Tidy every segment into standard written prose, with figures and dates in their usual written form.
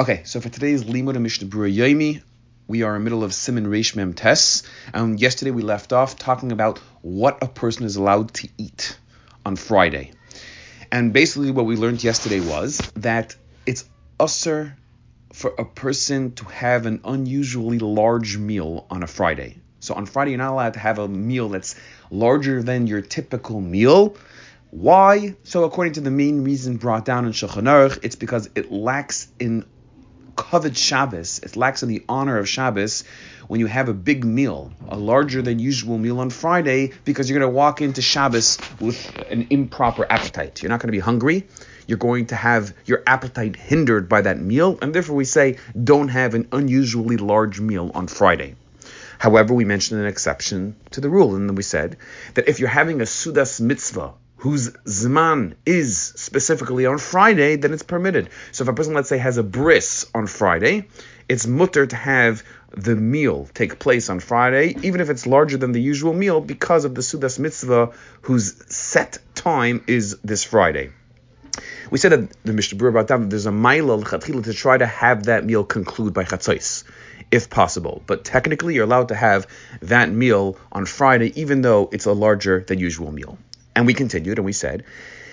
Okay, so for today's Limud and Mishnah Berurah Yomi, we are in the middle of Siman Reish Mem Tes, and yesterday we left off talking about what a person is allowed to eat on Friday. And basically what we learned yesterday was that it's usur for a person to have an unusually large meal on a Friday. So on Friday you're not allowed to have a meal that's larger than your typical meal. Why? So according to the main reason brought down in Shulchan Aruch, it's because it lacks in Kavod Shabbos, it lacks in the honor of Shabbos when you have a big meal, a larger than usual meal on Friday, because you're going to walk into Shabbos with an improper appetite. You're not going to be hungry. You're going to have your appetite hindered by that meal, and therefore we say don't have an unusually large meal on Friday. However, we mentioned an exception to the rule, and then we said that if you're having a Sudas mitzvah, whose Zman is specifically on Friday, then it's permitted. So if a person, let's say, has a bris on Friday, it's mutter to have the meal take place on Friday, even if it's larger than the usual meal, because of the Sudas Mitzvah, whose set time is this Friday. We said that the Mishnah Berurah brought down that there's a ma'ila l'chatchila to try to have that meal conclude by chatzos, if possible. But technically, you're allowed to have that meal on Friday, even though it's a larger than usual meal. And we continued and we said,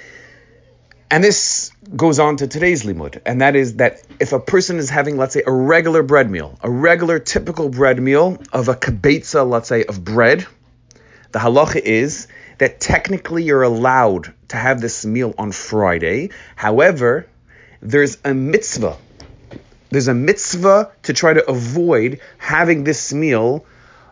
and this goes on to today's limud, and that is that if a person is having, let's say, a regular bread meal, a regular typical bread meal of a kibetza, let's say, of bread, the halacha is that technically you're allowed to have this meal on Friday. However, there's a mitzvah. There's a mitzvah to try to avoid having this meal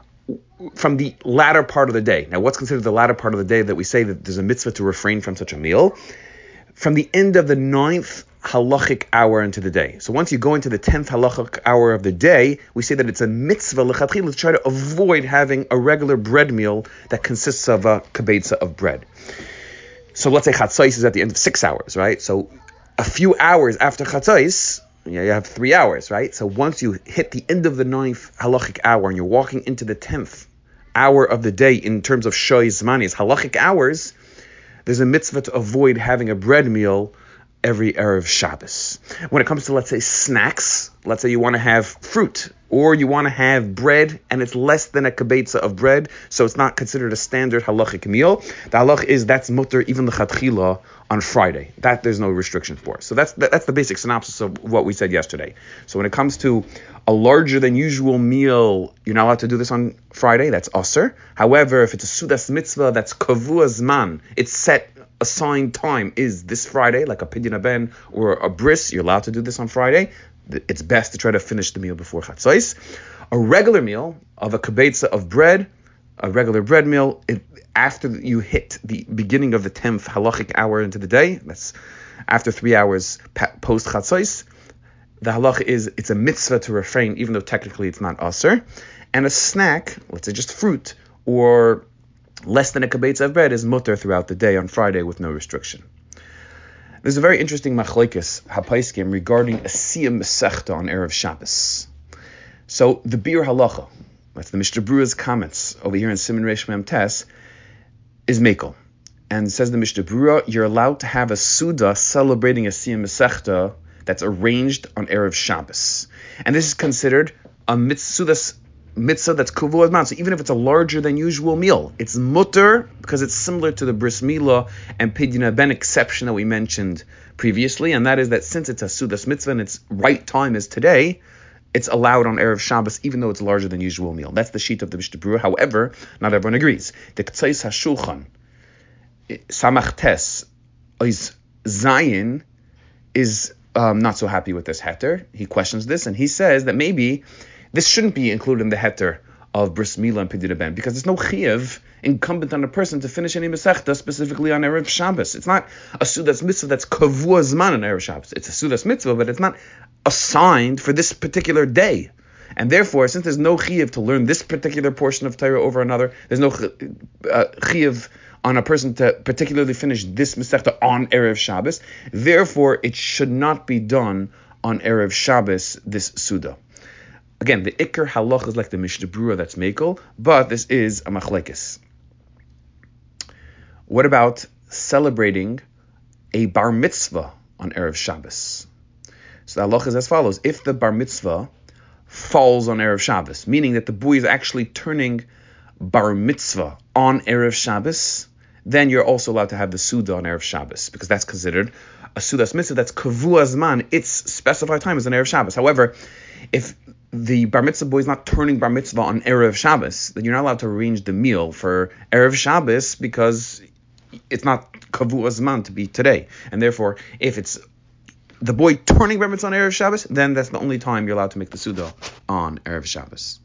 from the latter part of the day. Now, what's considered the latter part of the day that we say that there's a mitzvah to refrain from such a meal? From the end of the 9th halachic hour into the day. So once you go into the 10th halachic hour of the day, we say that it's a mitzvah l'chatchila to try to avoid having a regular bread meal that consists of a kibetza of bread. So let's say chatzos is at the end of 6 hours, right? So a few hours after chatzos, you have 3 hours, right? So once you hit the end of the 9th halachic hour and you're walking into the 10th hour of the day in terms of shoy zmanis, halachic hours, there's a mitzvah to avoid having a bread meal every Erev Shabbos. When it comes to, let's say, snacks, let's say you want to have fruit, or you want to have bread, and it's less than a kibetza of bread, so it's not considered a standard halachic meal. The halach is that's mutter even l'chatchila on Friday. That there's no restriction for. So that's the basic synopsis of what we said yesterday. So when it comes to a larger than usual meal, you're not allowed to do this on Friday. That's usur. However, if it's a sudas mitzvah, that's kavua zman. It's set assigned time is this Friday, like a pidyon haben or a bris. You're allowed to do this on Friday. It's best to try to finish the meal before chatzos. A regular meal of a kibetza of bread, a regular bread meal, after you hit the beginning of the 10th halachic hour into the day, that's after 3 hours post chatzos, the halacha is it's a mitzvah to refrain, even though technically it's not usur. And a snack, let's say just fruit, or less than a kibetza of bread, is mutter throughout the day on Friday with no restriction. There's a very interesting machlokes hapaiskim regarding a siyum mesechta on Erev Shabbos. So the Bir Halacha, that's the Mishnah Berurah's comments over here in Siman Reish Mem Tes, is mekel. And says the Mishnah Berurah, you're allowed to have a suda celebrating a siyum mesechta that's arranged on Erev Shabbos. And this is considered a mitzvah that's kavua zman. So even if it's a larger than usual meal, it's mutter because it's similar to the bris milah and pidyon haben exception that we mentioned previously, and that is that since it's a sudas mitzvah and its right time is today, it's allowed on Erev Shabbos even though it's a larger than usual meal. That's the sheet of the Mishnah Berurah. However, not everyone agrees. The K'tzais HaShulchan Samach Tes is Zayin is not so happy with this heter. He questions this and he says that maybe this shouldn't be included in the heter of bris milah and pidyon haben because there's no chiyuv incumbent on a person to finish any mesechta specifically on Erev Shabbos. It's not a sudas mitzvah that's kavua zman on Erev Shabbos. It's a sudas mitzvah, but it's not assigned for this particular day. And therefore, since there's no chiyuv to learn this particular portion of Torah over another, there's no chiyuv on a person to particularly finish this mesechta on Erev Shabbos. Therefore, it should not be done on Erev Shabbos, this suda. Again, the Iker halach is like the Mishnah Berurah that's mekel, but this is a machlekes. What about celebrating a bar mitzvah on Erev Shabbos? So the halacha is as follows. If the bar mitzvah falls on Erev Shabbos, meaning that the boy is actually turning bar mitzvah on Erev Shabbos, then you're also allowed to have the Suda on Erev Shabbos, because that's considered a Sudas mitzvah that's Kavua Zman. Its specified time is on Erev Shabbos. However, if the bar mitzvah boy is not turning bar mitzvah on Erev Shabbos, then you're not allowed to arrange the meal for Erev Shabbos because it's not Kavua Zman to be today. And therefore, if it's the boy turning bar mitzvah on Erev Shabbos, then that's the only time you're allowed to make the Suda on Erev Shabbos.